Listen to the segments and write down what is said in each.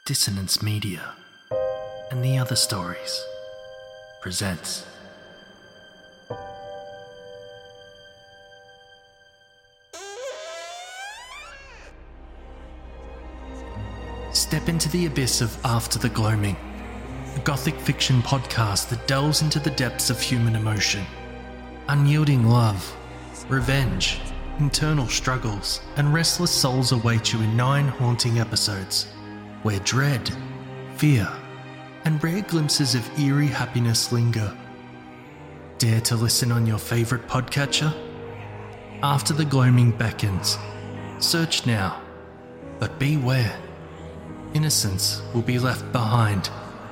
Dissonance Media and the Other Stories presents Step into the abyss of After the Gloaming, a gothic fiction podcast that delves into the depths of human emotion. Unyielding love, revenge, internal struggles, and restless souls await you in 9 haunting episodes, where dread, fear, and rare glimpses of eerie happiness linger. Dare to listen on your favourite podcatcher? After the Gloaming beckons. Search now, but beware. Innocence will be left behind.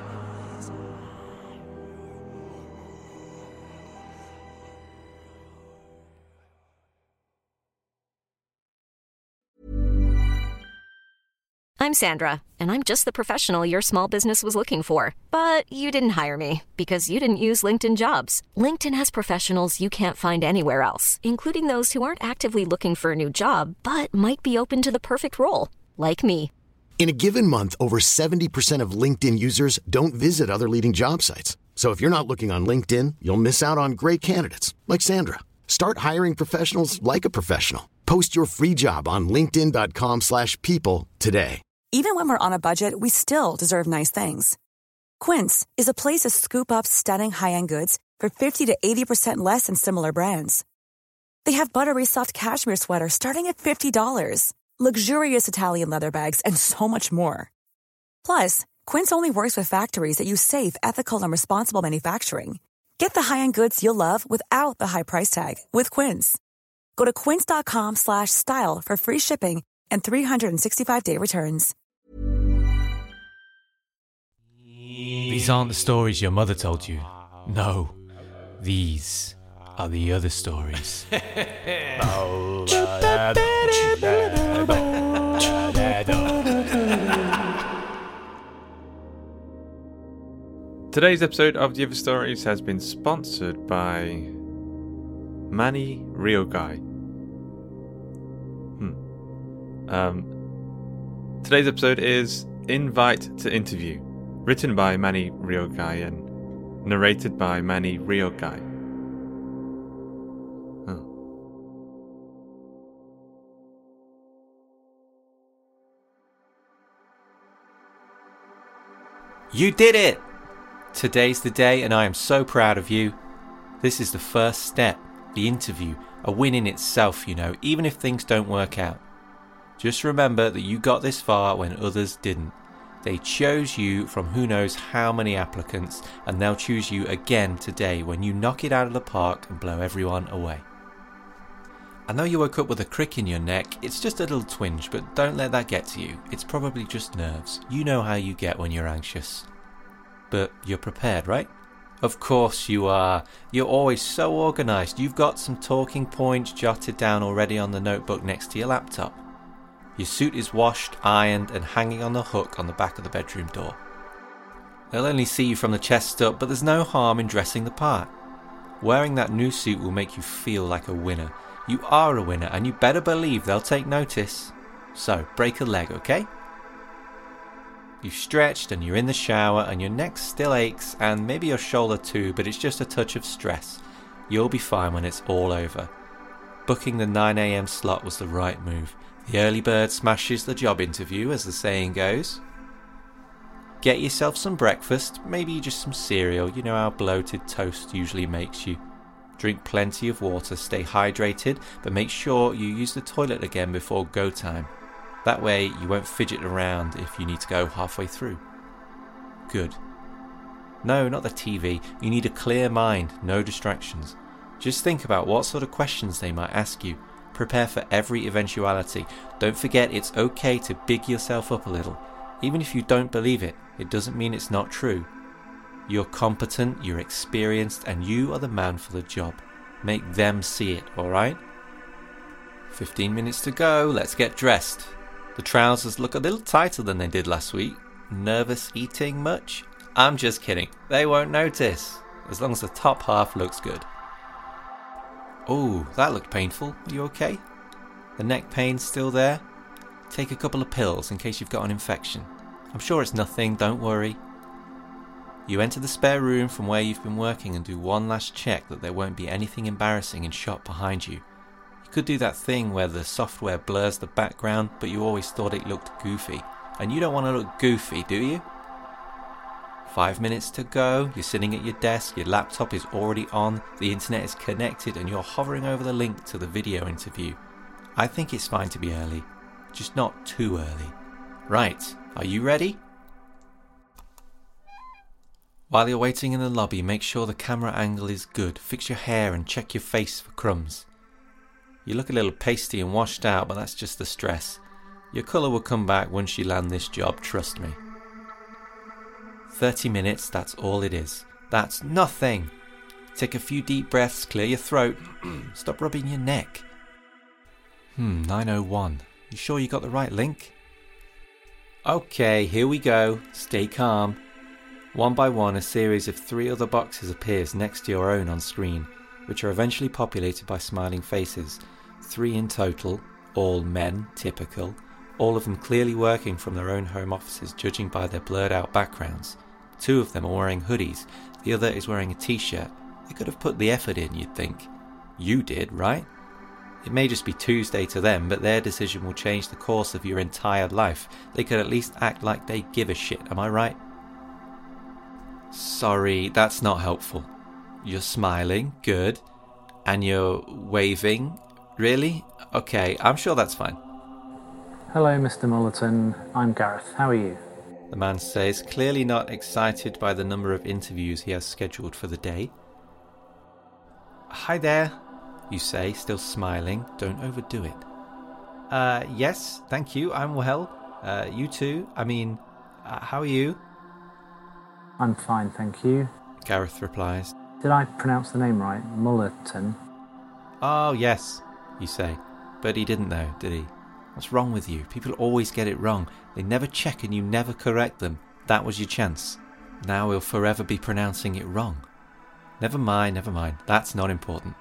I'm Sandra, and I'm just the professional your small business was looking for. But you didn't hire me because you didn't use LinkedIn Jobs. LinkedIn has professionals you can't find anywhere else, including those who aren't actively looking for a new job, but might be open to the perfect role, like me. In a given month, over 70% of LinkedIn users don't visit other leading job sites. So if you're not looking on LinkedIn, you'll miss out on great candidates like Sandra. Start hiring professionals like a professional. Post your free job on linkedin.com/people today. Even when we're on a budget, we still deserve nice things. Quince is a place to scoop up stunning high-end goods for 50 to 80% less than similar brands. They have buttery soft cashmere sweaters starting at $50, luxurious Italian leather bags, and so much more. Plus, Quince only works with factories that use safe, ethical, and responsible manufacturing. Get the high-end goods you'll love without the high price tag with Quince. Go to quince.com/style for free shipping and 365-day returns. These aren't the stories your mother told you. No, these are the other stories. Today's episode of The Other Stories has been sponsored by Manny Ryogai. Today's episode is Invite to Interview, written by Manny Ryogai and narrated by Manny Ryogai. You did it! Today's the day and I am so proud of you. This is the first step, the interview, a win in itself, you know, even if things don't work out. Just remember that you got this far when others didn't. They chose you from who knows how many applicants, and they'll choose you again today when you knock it out of the park and blow everyone away. I know you woke up with a crick in your neck, it's just a little twinge, but don't let that get to you. It's probably just nerves. You know how you get when you're anxious. But you're prepared, right? Of course you are. You're always so organised. You've got some talking points jotted down already on the notebook next to your laptop. Your suit is washed, ironed, and hanging on the hook on the back of the bedroom door. They'll only see you from the chest up, but there's no harm in dressing the part. Wearing that new suit will make you feel like a winner. You are a winner, and you better believe they'll take notice. So, break a leg, okay? You've stretched and you're in the shower and your neck still aches and maybe your shoulder too, but it's just a touch of stress. You'll be fine when it's all over. Booking the 9 a.m. slot was the right move. The early bird smashes the job interview, as the saying goes. Get yourself some breakfast, maybe just some cereal, you know how bloated toast usually makes you. Drink plenty of water, stay hydrated, but make sure you use the toilet again before go time. That way you won't fidget around if you need to go halfway through. Good. No, not the TV. You need a clear mind, no distractions. Just think about what sort of questions they might ask you. Prepare for every eventuality. Don't forget it's okay to big yourself up a little. Even if you don't believe it, it doesn't mean it's not true. You're competent, you're experienced, and you are the man for the job. Make them see it, alright? 15 minutes to go, let's get dressed. The trousers look a little tighter than they did last week. Nervous eating much? I'm just kidding. They won't notice, as long as the top half looks good. Oh, that looked painful. Are you okay? The neck pain's still there? Take a couple of pills in case you've got an infection. I'm sure it's nothing, don't worry. You enter the spare room from where you've been working and do one last check that there won't be anything embarrassing in shot behind you. You could do that thing where the software blurs the background, but you always thought it looked goofy. And you don't want to look goofy, do you? 5 minutes to go, you're sitting at your desk, your laptop is already on, the internet is connected, and you're hovering over the link to the video interview. I think it's fine to be early, just not too early. Right, are you ready? While you're waiting in the lobby, make sure the camera angle is good, fix your hair and check your face for crumbs. You look a little pasty and washed out, but that's just the stress. Your colour will come back once you land this job, trust me. 30 minutes, that's all it is. That's nothing. Take a few deep breaths, clear your throat. Stop rubbing your neck. 9:01. You sure you got the right link? Okay, here we go. Stay calm. One by one, a series of 3 other boxes appears next to your own on screen, which are eventually populated by smiling faces. 3 in total, all men, typical, all of them clearly working from their own home offices, judging by their blurred out backgrounds. 2 of them are wearing hoodies, the other is wearing a t-shirt. They could have put the effort in, you'd think. You did, right? It may just be Tuesday to them, but their decision will change the course of your entire life. They could at least act like they give a shit, am I right? Sorry, that's not helpful. You're smiling, good. And you're waving, really? Okay, I'm sure that's fine. Hello, Mr. Mullerton. I'm Gareth. How are you? The man says, clearly not excited by the number of interviews he has scheduled for the day. Hi there, you say, still smiling. Don't overdo it. Yes, thank you, I'm well. You too? How are you? I'm fine, thank you. Gareth replies. Did I pronounce the name right? Mullerton? Oh, yes, you say. But he didn't though, did he? What's wrong with you? People always get it wrong. They never check and you never correct them. That was your chance. Now we'll forever be pronouncing it wrong. Never mind. That's not important.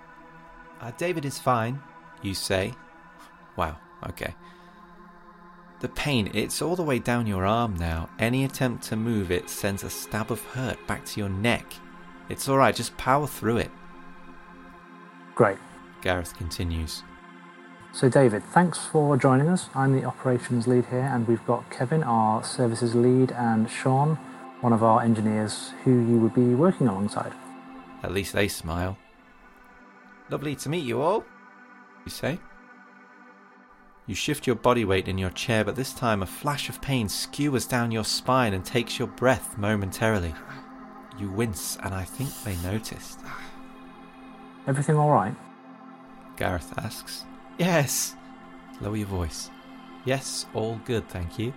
David is fine, you say. Wow, okay. The pain, it's all the way down your arm now. Any attempt to move it sends a stab of hurt back to your neck. It's alright, just power through it. Great. Gareth continues. So David, thanks for joining us. I'm the operations lead here, and we've got Kevin, our services lead, and Sean, one of our engineers who you would be working alongside. At least they smile. Lovely to meet you all, you say. You shift your body weight in your chair, but this time a flash of pain skewers down your spine and takes your breath momentarily. You wince, and I think they noticed. Everything all right? Gareth asks. Yes. Lower your voice. Yes, all good, thank you.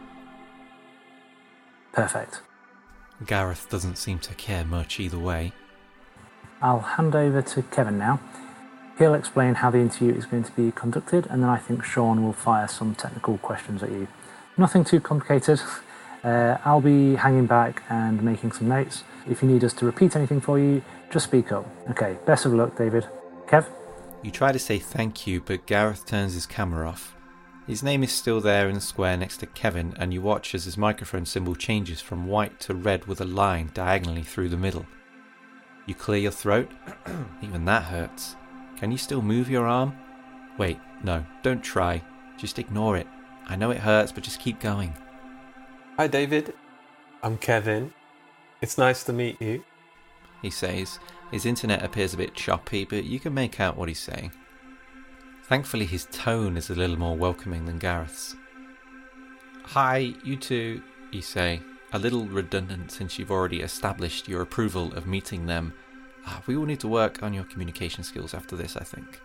Perfect. Gareth doesn't seem to care much either way. I'll hand over to Kevin now. He'll explain how the interview is going to be conducted, and then I think Sean will fire some technical questions at you. Nothing too complicated. I'll be hanging back and making some notes. If you need us to repeat anything for you, just speak up. Okay, best of luck, David. Kev? You try to say thank you, but Gareth turns his camera off. His name is still there in the square next to Kevin, and you watch as his microphone symbol changes from white to red with a line diagonally through the middle. You clear your throat. Even that hurts. Can you still move your arm? Wait, no, don't try. Just ignore it. I know it hurts, but just keep going. Hi David, I'm Kevin. It's nice to meet you. He says. His internet appears a bit choppy, but you can make out what he's saying. Thankfully his tone is a little more welcoming than Gareth's. Hi, you two, you say. A little redundant since you've already established your approval of meeting them. We will need to work on your communication skills after this, I think.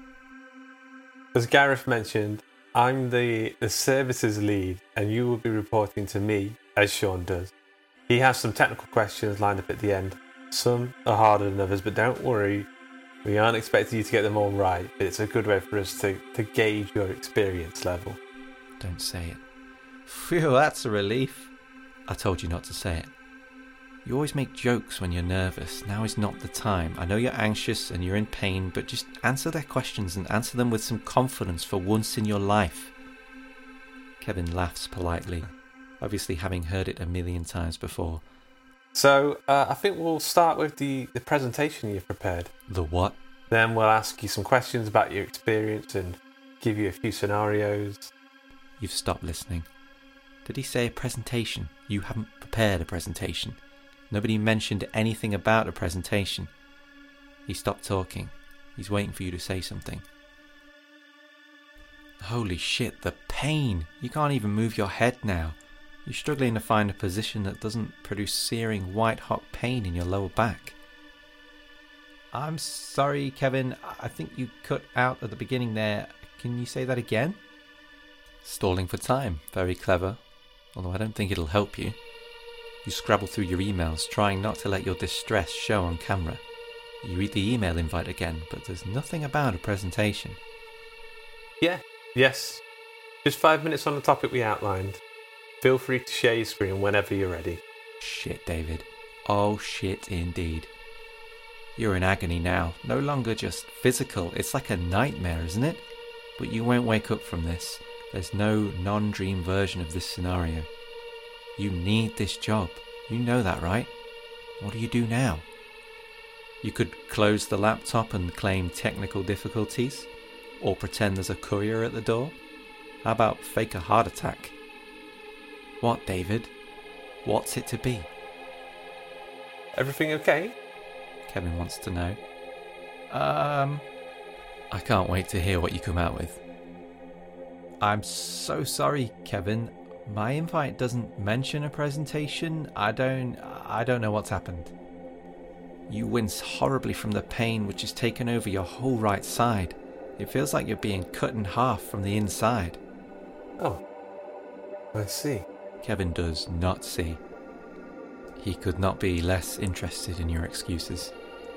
As Gareth mentioned, I'm the services lead, and you will be reporting to me, as Sean does. He has some technical questions lined up at the end. Some are harder than others, but don't worry, we aren't expecting you to get them all right, but it's a good way for us to gauge your experience level. Don't say it. Phew, that's a relief. I told you not to say it. You always make jokes when you're nervous. Now is not the time. I know you're anxious and you're in pain, but just answer their questions and answer them with some confidence for once in your life. Kevin laughs politely. obviously having heard it a million times before. So, I think we'll start with the presentation you've prepared. The what? Then we'll ask you some questions about your experience and give you a few scenarios. You've stopped listening. Did he say a presentation? You haven't prepared a presentation. Nobody mentioned anything about a presentation. He stopped talking. He's waiting for you to say something. Holy shit, the pain! You can't even move your head now. You're struggling to find a position that doesn't produce searing white-hot pain in your lower back. I'm sorry, Kevin. I think you cut out at the beginning there. Can you say that again? Stalling for time. Very clever. Although I don't think it'll help you. You scrabble through your emails, trying not to let your distress show on camera. You read the email invite again, but there's nothing about a presentation. Yes. Just 5 minutes on the topic we outlined. Feel free to share your screen whenever you're ready. Shit, David. Oh, shit indeed. You're in agony now. No longer just physical. It's like a nightmare, isn't it? But you won't wake up from this. There's no non-dream version of this scenario. You need this job. You know that, right? What do you do now? You could close the laptop and claim technical difficulties, or pretend there's a courier at the door. How about fake a heart attack? What, David? What's it to be? Everything okay? Kevin wants to know. I can't wait to hear what you come out with. I'm so sorry, Kevin. My invite doesn't mention a presentation. I don't know what's happened. You wince horribly from the pain which has taken over your whole right side. It feels like you're being cut in half from the inside. Oh, I see. Kevin does not see. He could not be less interested in your excuses.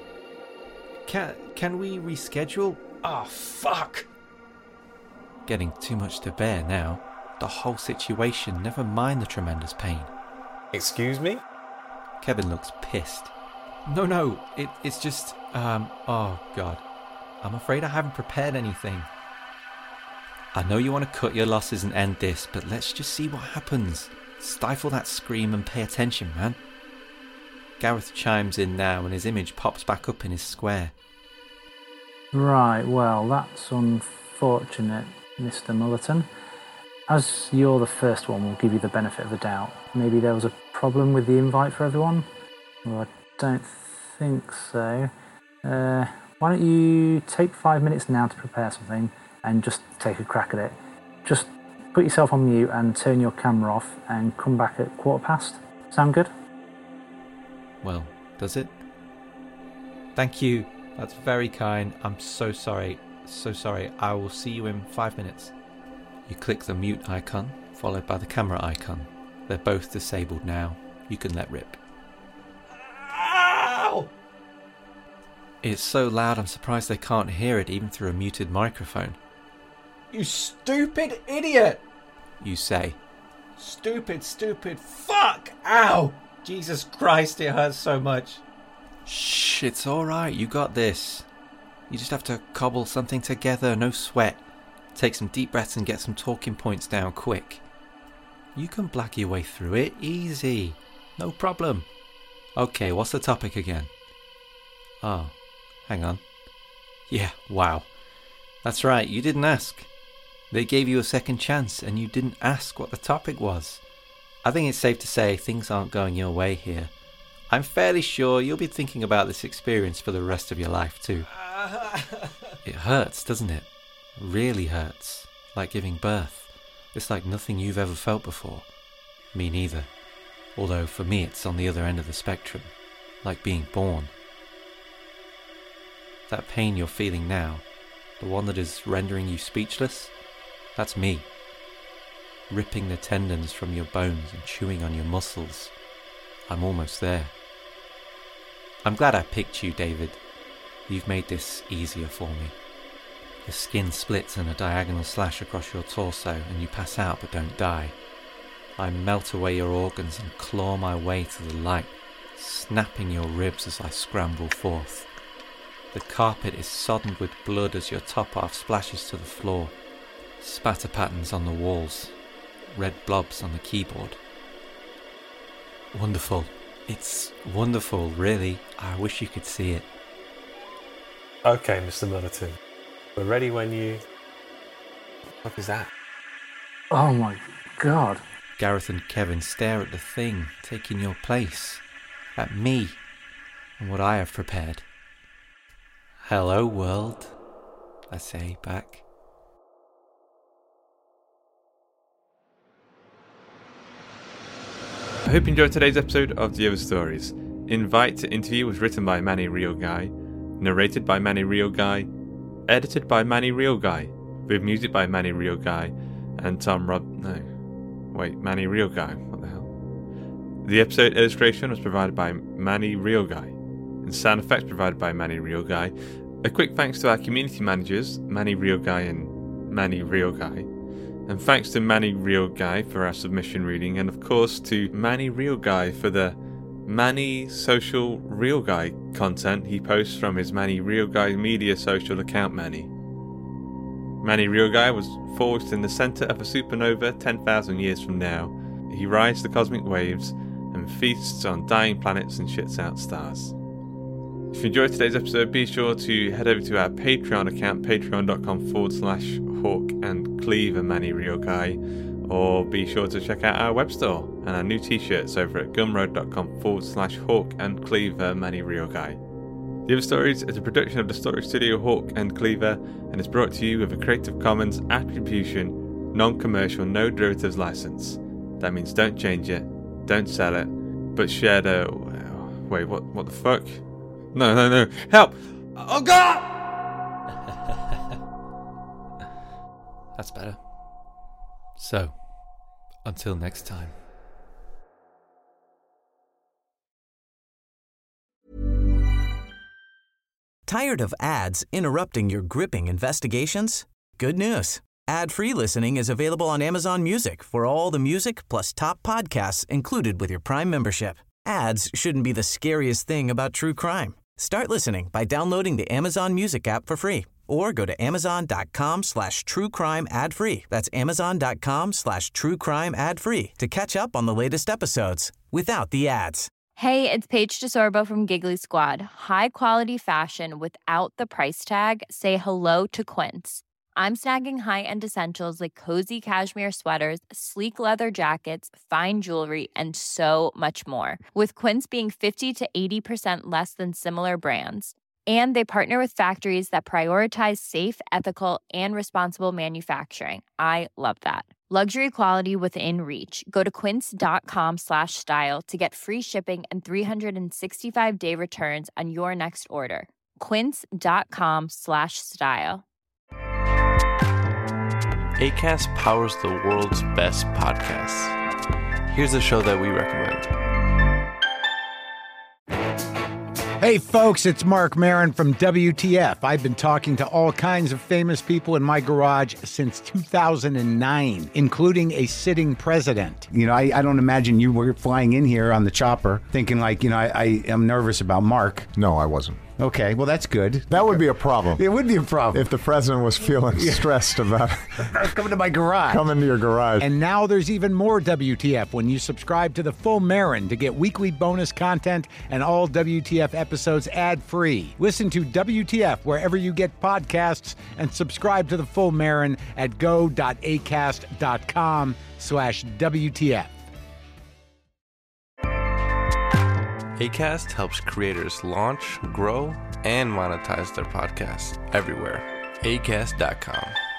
Can we reschedule? Oh, fuck! Getting too much to bear now. The whole situation, never mind the tremendous pain. Excuse me? Kevin looks pissed. No, it's just, oh God. I'm afraid I haven't prepared anything. I know you want to cut your losses and end this, but let's just see what happens. Stifle that scream and pay attention, man. Gareth chimes in now and his image pops back up in his square. Right, well, that's unfortunate, Mr. Mullerton. As you're the first one, we'll give you the benefit of the doubt. Maybe there was a problem with the invite for everyone? Well, I don't think so. Why don't you take 5 minutes now to prepare something and just take a crack at it. Just put yourself on mute and turn your camera off and come back at 1:15. Sound good? Well, does it? Thank you. That's very kind. I'm so sorry. So sorry. I will see you in 5 minutes. You click the mute icon, followed by the camera icon. They're both disabled now. You can let rip. Ow! It's so loud I'm surprised they can't hear it even through a muted microphone. You stupid idiot! You say. Stupid, fuck! Ow! Jesus Christ, it hurts so much. Shh, it's alright, you got this. You just have to cobble something together, no sweat. Take some deep breaths and get some talking points down quick. You can black your way through it, easy. No problem. Okay, what's the topic again? Oh, hang on. Yeah, wow. That's right, you didn't ask. They gave you a second chance and you didn't ask what the topic was. I think it's safe to say things aren't going your way here. I'm fairly sure you'll be thinking about this experience for the rest of your life too. It hurts, doesn't it? Really hurts. Like giving birth. It's like nothing you've ever felt before. Me neither. Although for me it's on the other end of the spectrum. Like being born. That pain you're feeling now, the one that is rendering you speechless, that's me. Ripping the tendons from your bones and chewing on your muscles. I'm almost there. I'm glad I picked you, David. You've made this easier for me. The skin splits in a diagonal slash across your torso and you pass out but don't die. I melt away your organs and claw my way to the light, snapping your ribs as I scramble forth. The carpet is sodden with blood as your top half splashes to the floor. Spatter patterns on the walls. Red blobs on the keyboard. Wonderful. It's wonderful, really. I wish you could see it. Okay, Mr. Millerton. We're ready when you... What is that? Oh my god. Gareth and Kevin stare at the thing taking your place. At me. And what I have prepared. Hello, world. I say back. I hope you enjoyed today's episode of The Other Stories. Invite to Interview was written by Manny Real Guy, narrated by Manny Real Guy, edited by Manny Real Guy, with music by Manny Real Guy and Manny Real Guy. What the hell? The episode illustration was provided by Manny Real Guy, and sound effects provided by Manny Real Guy. A quick thanks to our community managers, Manny Real Guy and Manny Real Guy. And thanks to Manny Real Guy for our submission reading, and of course to Manny Real Guy for the Manny Social Real Guy content he posts from his Manny Real Guy media social account Manny. Manny Real Guy was forged in the centre of a supernova 10,000 years from now. He rides the cosmic waves and feasts on dying planets and shits out stars. If you enjoyed today's episode, be sure to head over to our Patreon account, patreon.com/Hawk and Cleaver Manny Real Guy, or be sure to check out our web store and our new t-shirts over at gumroad.com/Hawk and Cleaver Manny Real Guy. The Other Stories is a production of the Story Studio Hawk and Cleaver and is brought to you with a Creative Commons Attribution, Non-Commercial, No Derivatives license. That means don't change it, don't sell it, but share the... Wait, what the fuck? No, help! Oh god! That's better. So, until next time. Tired of ads interrupting your gripping investigations? Good news. Ad-free listening is available on Amazon Music for all the music plus top podcasts included with your Prime membership. Ads shouldn't be the scariest thing about true crime. Start listening by downloading the Amazon Music app for free or go to amazon.com/truecrime ad-free. That's amazon.com/truecrime ad-free to catch up on the latest episodes without the ads. Hey, it's Paige DeSorbo from Giggly Squad. High quality fashion without the price tag. Say hello to Quince. I'm snagging high-end essentials like cozy cashmere sweaters, sleek leather jackets, fine jewelry, and so much more. With Quince being 50 to 80% less than similar brands. And they partner with factories that prioritize safe, ethical, and responsible manufacturing. I love that. Luxury quality within reach. Go to quince.com/style to get free shipping and 365-day returns on your next order. Quince.com/style. Acast powers the world's best podcasts. Here's a show that we recommend. Hey folks, it's Mark Maron from WTF. I've been talking to all kinds of famous people in my garage since 2009, including a sitting president. You know, I don't imagine you were flying in here on the chopper thinking like, you know, I am nervous about Mark. No, I wasn't. Okay, well, that's good. That would be a problem. It would be a problem. If the president was feeling stressed about coming to my garage. Coming to your garage. And now there's even more WTF when you subscribe to the Full Marin to get weekly bonus content and all WTF episodes ad-free. Listen to WTF wherever you get podcasts and subscribe to the Full Marin at go.acast.com/WTF. Acast helps creators launch, grow, and monetize their podcasts everywhere. Acast.com.